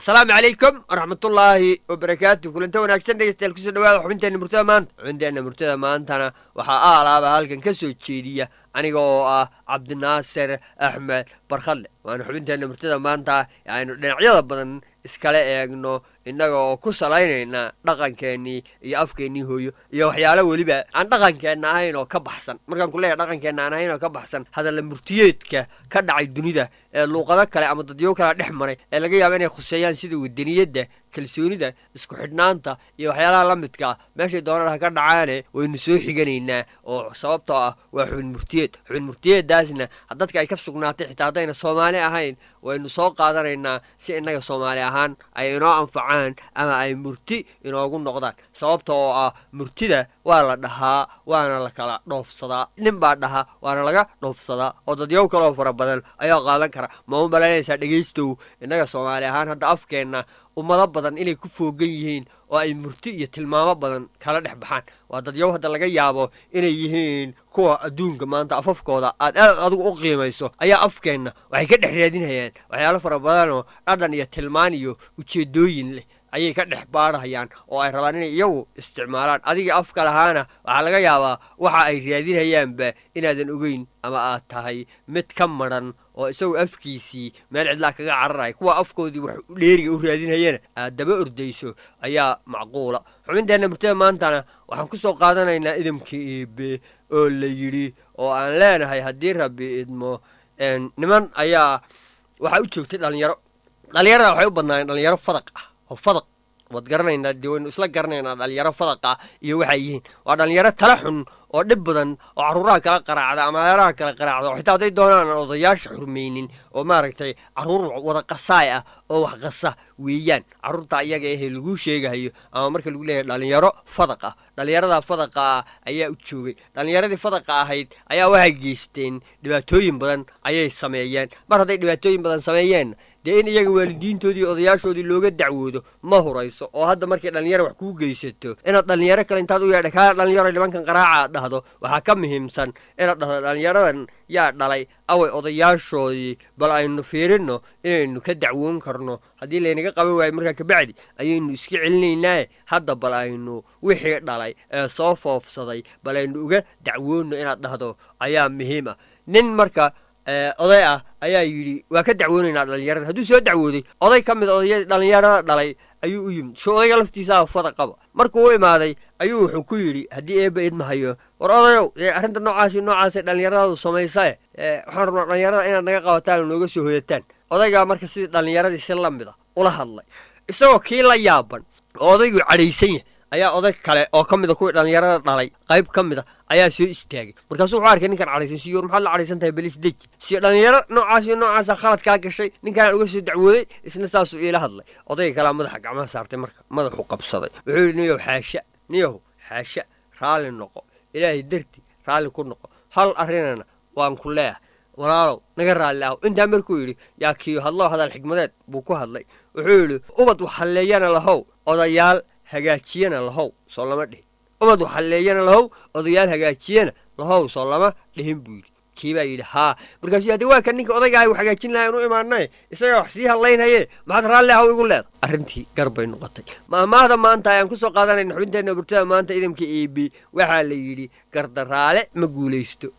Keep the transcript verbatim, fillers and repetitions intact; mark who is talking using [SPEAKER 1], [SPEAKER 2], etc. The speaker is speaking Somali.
[SPEAKER 1] السلام عليكم ورحمة الله وبركاته. كل انت وناكسن ديستيل كسو دواada xubinteena murtada maanta xubinteena murtada maantana waxaa aalaaba halkan ka soo jeediya aniga oo ah Cabdinaasir Axmed Barkhalle. waana xubinteena murtada maanta aynu dhinacyada badan iskala eegno inaga oo ku salaynayna dhaqankeeni iyo afkeeni hooyo iyo waxyaalo waliba aan dhaqankeena ahayn oo ka baxsan. markaan ku leeyahay dhaqankeena aan ahayn oo ka baxsan hadal murtiyeedka ka dhacay dunida ee luuqado kale ama dadyo kale dhex maray ee laga yaabo inay khuseeyaan sida wadaniyada kalsoonida isku xidhnaanta iyo waxyaalaha la midka ah meesha doonada ka dhacaane waynu soo xiganaynaa oo sababtoo ah waa xubin murtiyeed xubin murtiyeedaasna dadka ay ka sugnaatay xitaa hadayna Soomaali ahayn waynu soo qaadanaynaa si inaga Soomaali ahaan ay inoo anfacaan ama ay murti inoogu noqdaan. sababtoo ah murtida waa la dhahaa waana la kala dhoofsadaa nin baa dhaha waana laga dhoofsadaa oo dadyo kale fara badan ayaa qaadan kara ma u balaynaysa dhageystow inaga Soomaali ahaan hadda afkeena ummado badan inay ku foogan yihiin oo ay murti iyo tilmaamo badan kala dhex baxaan. waa dadyo hadda laga yaabo inay yihiin kuwa adduunka maanta afafkooda aad aad adigu u qiimayso ayaa afkeena waxay ka dhex raadinayaan waxyaalo fara badan oo dhadhan iyo tilmaan iyo ujeedooyin leh ayay ka dhex baarayaan oo ay rabaan inay iyagu isticmaalaan. adiga afka lahaana waxaa laga yaabaa waxa ay raadinayaanba inaadan ogeyn ama aad tahay mid ka maran oo isagu afkiisii meel cidla kaga cararay kuwa afkoodii wax dheeriga u raadinayeen aad daba ordayso ayaa macquula. xubinteena murtada maantana waxaan ku soo qaadanaynaa idamkii eebe oo la yiri oo aan leenahay haddii rabbi idmo niman ayaa waxa u joogtay dhalinyaro dhalinyarada waxay u badnaayeen dhalinyaro fadaq ah oo fadaq wad garanaynaa diiwaan isla garanaynaa dhalinyaro fadaq ah iyo waxay yihiin waa dhalinyaro tala xun oo dhib badan oo caruuraha kala qaraacda ama meelaha kala qaraacda oo xitaa haday doonaan odayaasha xurmeynin oo maaragtay caruur wada qasaay ah oo wax qasa weeyaan caruurta iyaga ee lagu sheegayo ama marka lagu leeyahay dhalinyaro fadaq ah. dhalinyarada fadaqa ah ayaa u joogay dhalinyaradii fadaqa ahayd ayaa waxay geysteen dhibaatooyin badan ayay sameeyeen. mar haday dhibaatooyin badan sameeyeen dee in iyaga waalidiintoodii odayaashoodii looga dacwoodo ma horayso oo hadda markay dhalinyaro wax ku geysato inaad dhalinyaro kale intaad u yeedha kaa dhalinyaro nimankan qaraaca dhahdo waxaa ka muhiimsan inaad dhahdo dhalinyaradan yaa dhalay away odayaashoodii bal aynu fiirino inaynu ka dacwoon karno haddii laynaga qaban waayo markaa kabacdi ayaynu iska celinaynaa hadda bal aynu wixii dhalay ee soo foofsaday bal aynu uga dacwoonno inaad dhahdo ayaa muhiim ah. nin marka oday ah ayaa yidhi waa ka dacwoonaynaa dhalinyarada hadduu soo dacwooday oday ka mid odayadii dhalinyarada dhalay ayuu u yimid sho odayga laftiisaa fadaqaba markuu u imaaday ayuu wuxuu ku yidhi haddii eebba idmahayo war odayow dee arrinta noocaasi noocaasay dhallinyaradaadu samaysae waxaan rabnaa dhalinyarada inaad naga qabataan oo nooga soo hoyataan. odaygaa marka sidii dhallinyaradii si la mid a ula hadlay isagoo kii la yaaban oo odaygu cadhaysan yahay ayaa oday kale oo ka mida kuwii dhalinyarada dhalay qayb ka mid a ayaa soo istaagay markaasuu wuxuu arkay ninkan cadhaysan siyo maxaad la cadhaysan tahay belis deji siyo dhalinyaro noocaas iyo noocaasa khalad kaa gashay ninkaan uga soo dacwooday isna saasuu iila hadlay. odayga kalea madaxa gacmaha saartay marka madaxu qabsaday wuxuu yidhi niyow xaasha niyahow xaasha raalli noqo ilaahay darti raalli ku noqo hal arrinana waan ku leeyahay walaalow naga raalli aho. intaa markuu yidhi yaa kiyo hadloo hadal xigmadeed buu ku hadlay wuxuu yidhi ubad waxhalleeyana lahow odayaal hagaajiyana lahow soo lama dhihin ubad waxhalleeyana lahow odayaal hagaajiyana lahow soo lama dhihin buu yidhi. kii baa yidhi haa markaasuu haddii waa kan ninka odayga ay wax hagaajin lahayn u imaanay isagaa wax sii hadlaynhaye maxaad raalli ahow igu leeda. arrintii gar bay noqotay. maamaahda maanta ayaan ku soo qaadanayna xubinteena murtada maanta idamka eebi waxaa la yidhi gardaraale ma guulaysto.